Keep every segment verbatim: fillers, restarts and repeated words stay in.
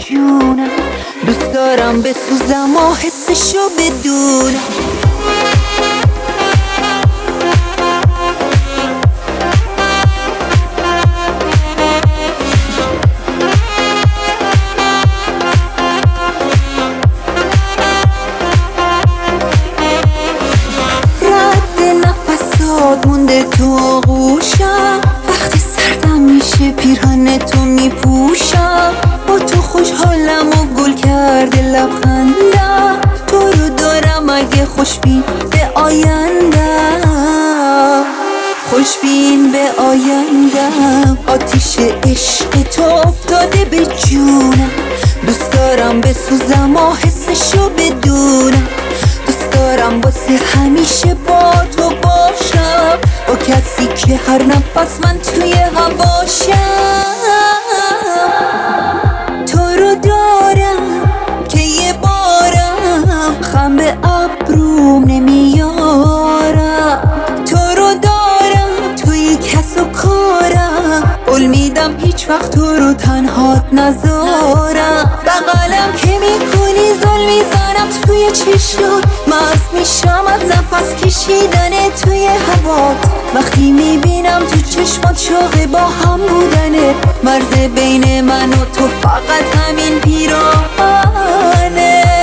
جونم، دوست دارم بسوزم و حسشو بدونم. مونده تو آغوشم، وقتی سردم میشه پیرهن تو میپوشم. با تو خوشحالم و گل کرده لبخندم، تو رو دارم اگه خوشبین به آیندم، خوشبین به آیندم. آتیش عشق تو افتاده به جونم، دوست دارم بسوزم و حسشو بدونم. دوست دارم واسه همیشه با تو باشم، با کسی که هر نفس من توی هواشم. تو رو دارم که یه بارم خم به ابروم نمیارم. تو رو دارم توی کس و کارم، قول میدم هیچ وقت تو رو تنهات نذارم. بغلم که میکنی زل میزنم توی چشات، مست میشم از نفس کشیدن توی هوات. وقتی میبینم تو چشمات شوق با هم بودنه، مرز بین من و تو فقط همین پیراهنه.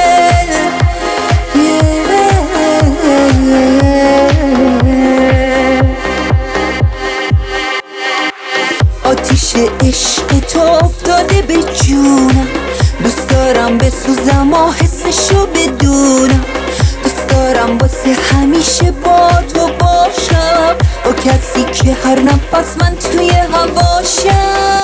آتیش عشق تو افتاده به جونم، دوست دارم بسوزم و حسشو بدونم. دوست دارم واسه همیشه با تو باشم، با کسی که هر نفس من توی هواشم.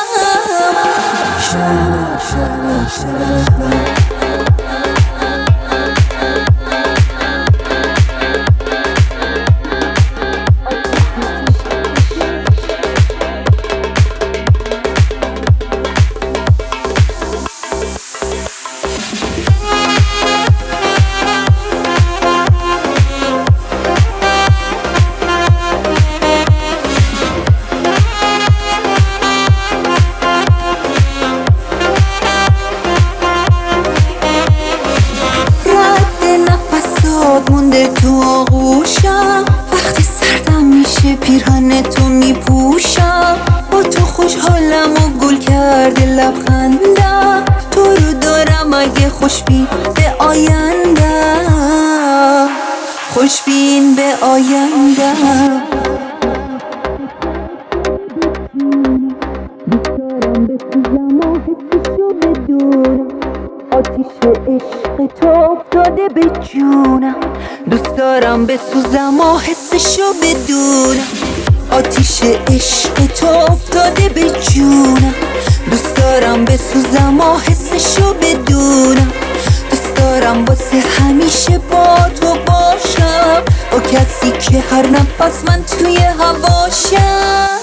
مونده تو آغوشم، وقتی سردم میشه پیرهن تو میپوشم. با تو خوشحالم و گل کرده لبخندم، تو رو دارم اگه خوشبین به آیندم، خوشبین به آیندم. آتیش عشق تو افتاده به جونم، دوست دارم بسوزم و حسشو بدونم. آتیش عشق تو افتاده به جونم، دوست دارم بسوزم و حسشو بدونم. دوست دارم واسه همیشه با تو باشم، با کسی که هر نفس من توی هواشم.